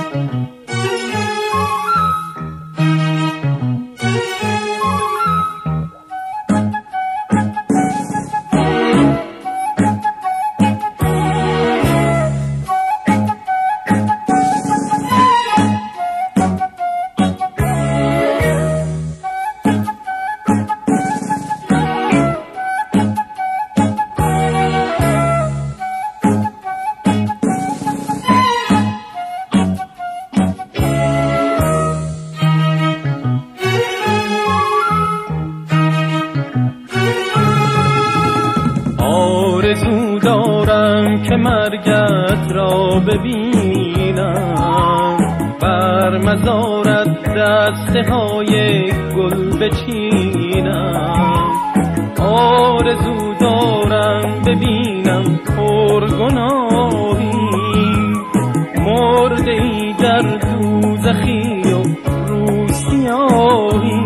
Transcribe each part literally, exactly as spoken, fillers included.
آرزو دارم که مرگت را ببینم، بر مزارت دسته های گل بچینم. آرزو دارم ببینم پرگناهی، مرده ای در دوزخی و روسیاهی.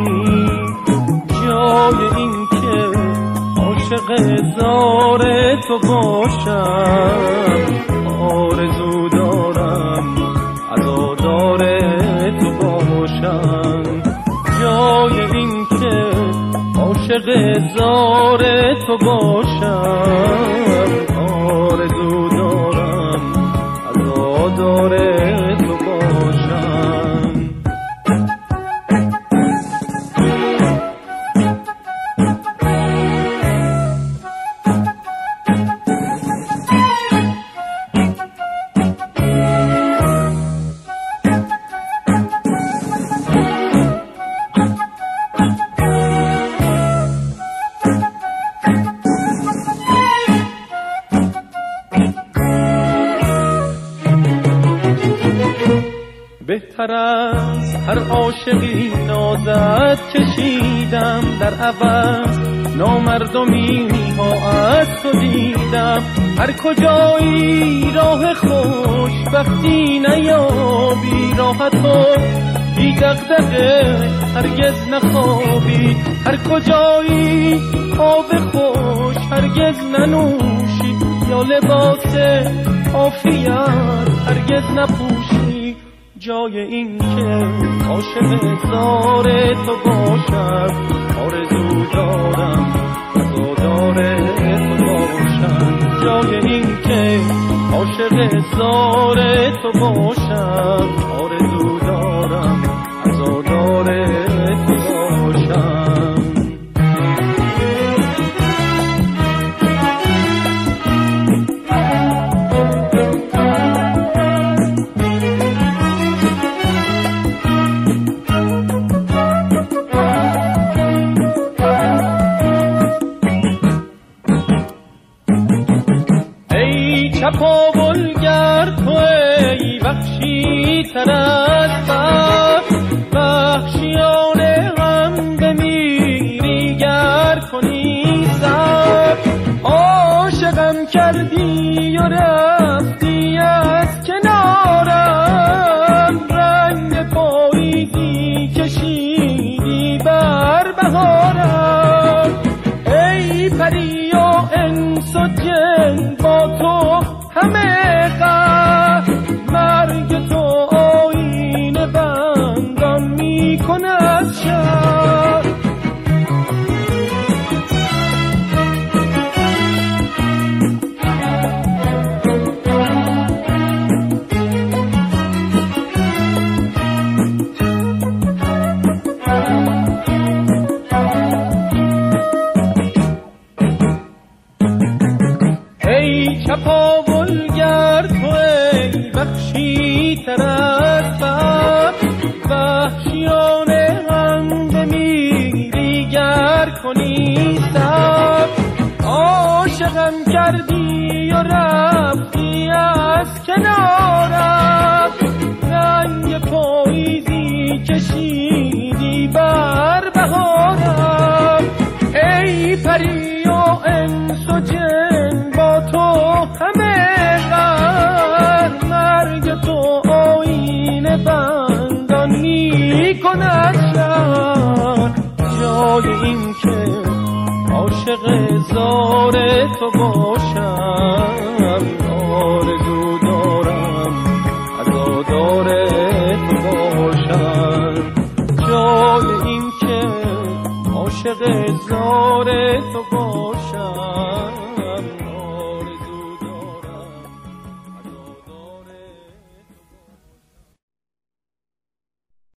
جای این که عاشق زار تو باشم، آرزو دارم عزادار تو باشم. جای این که عاشق زار تو باشم، آرزو دارم عزادار تو باشم. بهتر از هر عاشقی نازت کشیدم، در عوض نامردمی ها از تو دیدم. هر کجایی راه خوشبختی نیابی، راه تو بی دغدغه هرگز نخوابی. هر کجایی آب خوش هرگز ننوشی، یا لباس عافیت هرگز نپوشی. جای این که عاشق زار تو باشم، آرزو دارم عزادار تو باشم. جای این که عاشق زار تو باشم، آرزو دارم عزادار تو باشم. چپاولگر تو ای وحشی تر از بر، وحشیانه غم بمیری گر کنی سر. عاشقم کردی و رفتی از کنارم، رنگ پاییزی کشیدی بر بهارم. ای پری و انس و جن با تو همه قهر، مرگ تو آیین بندان می کند شهر. ای چپاولگر تو ای وحشی تر از بر، وحشیانه غم بمیری گر کنی سر. عاشقم کردی و رفتی از کنارم، رنگ پاییزی کشیدی بر بهارم. ای پری و انس و جن با تو همه غر، مرگ تو آیین بندان می کند شهر. جای این که عاشق زار تو باشم، آرزو دارم عزادار وفادار تو باشم، جای این که عاشق زار تو باشم.